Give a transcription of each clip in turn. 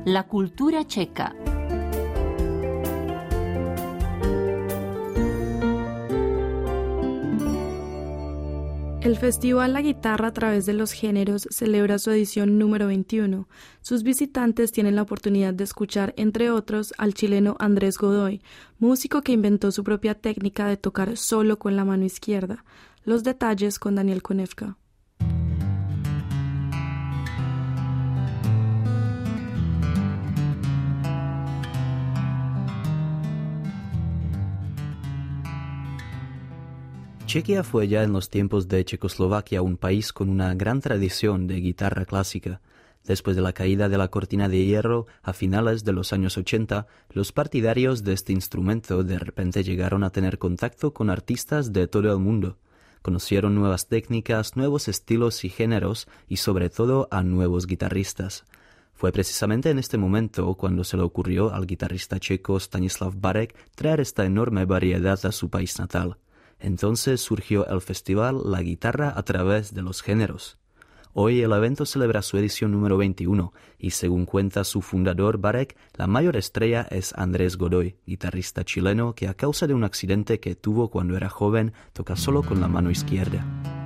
La cultura checa. El Festival La Guitarra a través de los géneros celebra su edición número 21. Sus visitantes tienen la oportunidad de escuchar, entre otros, al chileno Andrés Godoy, músico que inventó su propia técnica de tocar solo con la mano izquierda. Los detalles con Daniel Konevka. Chequia fue ya en los tiempos de Checoslovaquia un país con una gran tradición de guitarra clásica. Después de la caída de la cortina de hierro a finales de los años 80, los partidarios de este instrumento de repente llegaron a tener contacto con artistas de todo el mundo. Conocieron nuevas técnicas, nuevos estilos y géneros y sobre todo a nuevos guitarristas. Fue precisamente en este momento cuando se le ocurrió al guitarrista checo Stanislav Barek traer esta enorme variedad a su país natal. Entonces surgió el festival La Guitarra a través de los géneros. Hoy el evento celebra su edición número 21 y según cuenta su fundador Barek, la mayor estrella es Andrés Godoy, guitarrista chileno que a causa de un accidente que tuvo cuando era joven toca solo con la mano izquierda.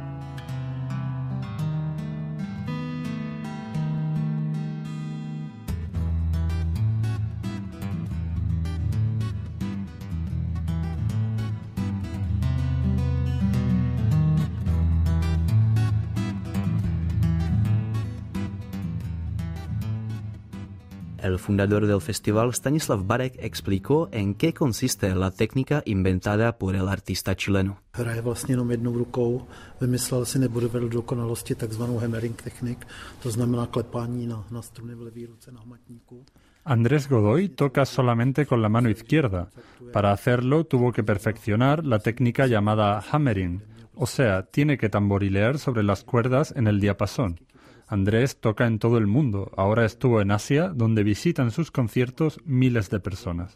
El fundador del festival, Stanislav Barek, explicó en qué consiste la técnica inventada por el artista chileno. Hraje vlastně jenom jednou rukou, vymyslel si nebo dovedl do dokonalosti takzvanou hammering technik, to znamená klepání na struny v levé ruce na hmatníku. Andrés Godoy toca solamente con la mano izquierda. Para hacerlo tuvo que perfeccionar la técnica llamada hammering, o sea, tiene que tamborilear sobre las cuerdas en el diapasón. Andrés toca en todo el mundo. Ahora estuvo en Asia, donde visitan sus conciertos miles de personas.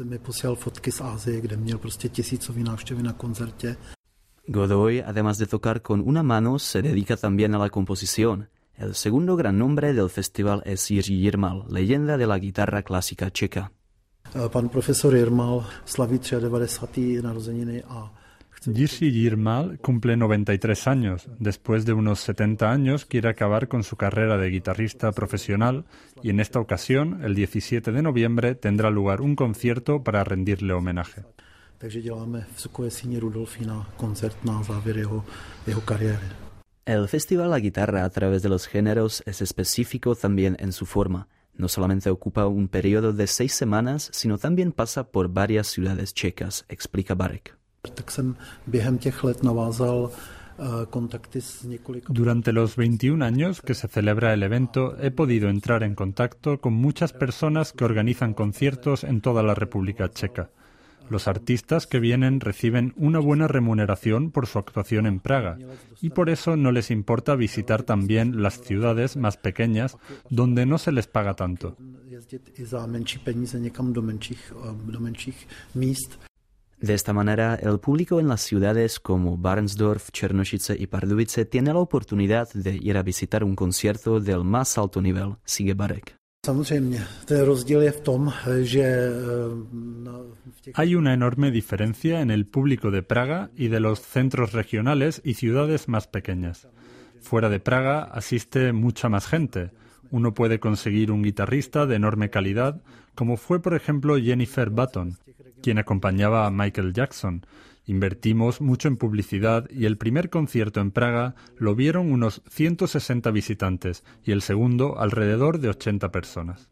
Godoy, además de tocar con una mano, se dedica también a la composición. El segundo gran nombre del festival es Jiří Jirmal, leyenda de la guitarra clásica checa. Pan profesor Jirmal slaví 93. narozeniny a Jiří Jirmal cumple 93 años. Después de unos 70 años quiere acabar con su carrera de guitarrista profesional y en esta ocasión, el 17 de noviembre, tendrá lugar un concierto para rendirle homenaje. El festival La Guitarra a través de los géneros es específico también en su forma. No solamente ocupa un periodo de 6 semanas, sino también pasa por varias ciudades checas, explica Barek. Durante los 21 años que se celebra el evento, he podido entrar en contacto con muchas personas que organizan conciertos en toda la República Checa. Los artistas que vienen reciben una buena remuneración por su actuación en Praga y por eso no les importa visitar también las ciudades más pequeñas donde no se les paga tanto. De esta manera, el público en las ciudades como Barentsdorf, Černošice y Pardubice tiene la oportunidad de ir a visitar un concierto del más alto nivel, sigue Barek. Hay una enorme diferencia en el público de Praga y de los centros regionales y ciudades más pequeñas. Fuera de Praga asiste mucha más gente. Uno puede conseguir un guitarrista de enorme calidad, como fue por ejemplo Jennifer Button, quien acompañaba a Michael Jackson. Invertimos mucho en publicidad y el primer concierto en Praga lo vieron unos 160 visitantes y el segundo alrededor de 80 personas.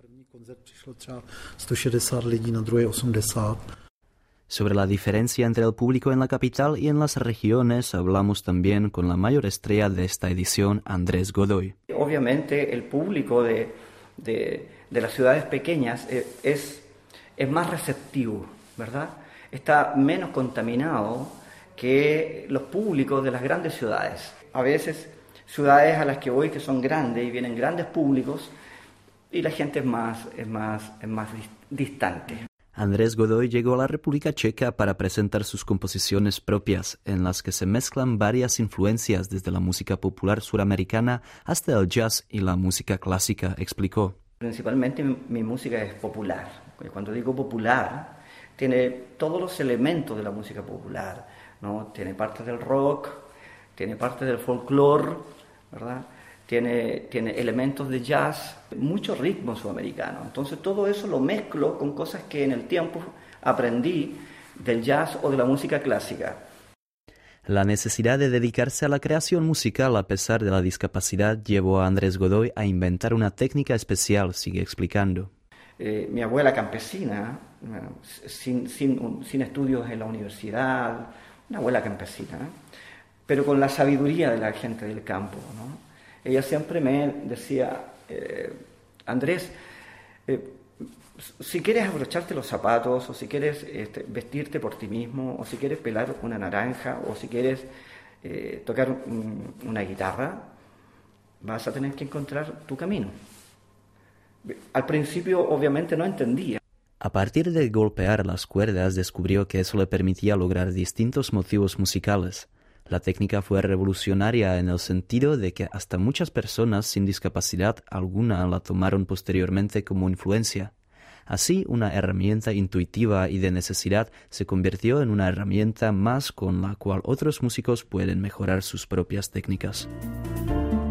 Sobre la diferencia entre el público en la capital y en las regiones hablamos también con la mayor estrella de esta edición, Andrés Godoy. Obviamente el público de las ciudades pequeñas es más receptivo, ¿verdad? Está menos contaminado que los públicos de las grandes ciudades. A veces ciudades a las que voy que son grandes y vienen grandes públicos y la gente es más distante. Andrés Godoy llegó a la República Checa para presentar sus composiciones propias, en las que se mezclan varias influencias desde la música popular suramericana hasta el jazz y la música clásica, explicó. Principalmente mi música es popular. Cuando digo popular, tiene todos los elementos de la música popular, ¿no? Tiene parte del rock, tiene parte del folclore, ¿verdad? Tiene elementos de jazz, mucho ritmo sudamericano. Entonces todo eso lo mezclo con cosas que en el tiempo aprendí del jazz o de la música clásica. La necesidad de dedicarse a la creación musical a pesar de la discapacidad llevó a Andrés Godoy a inventar una técnica especial, sigue explicando. Mi abuela campesina, sin estudios en la universidad, una abuela campesina, pero con la sabiduría de la gente del campo, ¿no? Ella siempre me decía, Andrés, si quieres abrocharte los zapatos, o si quieres vestirte por ti mismo, o si quieres pelar una naranja, o si quieres tocar una guitarra, vas a tener que encontrar tu camino. Al principio, obviamente, no entendía. A partir de golpear las cuerdas, descubrió que eso le permitía lograr distintos motivos musicales. La técnica fue revolucionaria en el sentido de que hasta muchas personas sin discapacidad alguna la tomaron posteriormente como influencia. Así, una herramienta intuitiva y de necesidad se convirtió en una herramienta más con la cual otros músicos pueden mejorar sus propias técnicas.